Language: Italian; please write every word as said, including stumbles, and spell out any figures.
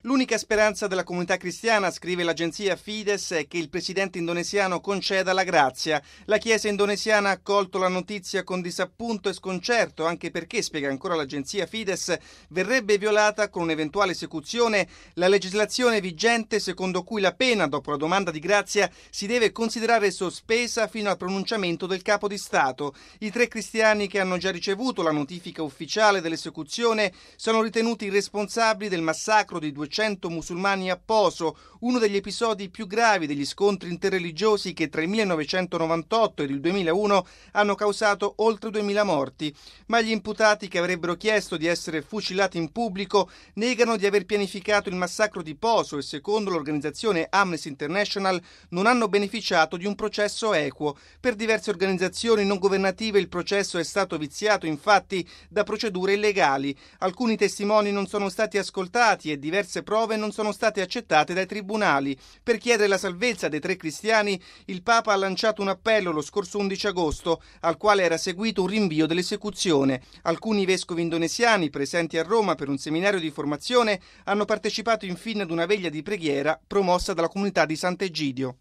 L'unica speranza della comunità cristiana, scrive l'agenzia Fides, è che il presidente indonesiano conceda la grazia. La Chiesa indonesiana ha accolto la notizia con disappunto e sconcerto, anche perché, spiega ancora l'agenzia Fides, verrebbe violata con un'eventuale esecuzione la legislazione vigente secondo cui la pena dopo la domanda di grazia si deve considerare sospesa fino al pronunciamento del capo di Stato. I tre cristiani che hanno già ricevuto la notifica ufficiale dell'esecuzione sono ritenuti responsabili del massacro di duecento musulmani a Poso, uno degli episodi più gravi degli scontri interreligiosi che tra il millenovecentonovantotto ed il duemilauno hanno causato oltre duemila morti. Ma gli imputati, che avrebbero chiesto di essere fucilati in pubblico, negano di aver pianificato il massacro di Poso e, secondo l'organizzazione Amnesty International, non hanno beneficiato di un processo equo. Per diverse organizzazioni non governative il processo è stato viziato, infatti, da procedure illegali. Alcuni testimoni non sono stati ascoltati e diverse prove non sono state accettate dai tribunali. Per chiedere la salvezza dei tre cristiani, il Papa ha lanciato un appello lo scorso undici agosto, al quale era seguito un rinvio dell'esecuzione. Alcuni vescovi indonesiani presenti a Roma per un seminario di formazione hanno partecipato infine ad una veglia di preghiera promossa dalla comunità di Sant'Egidio.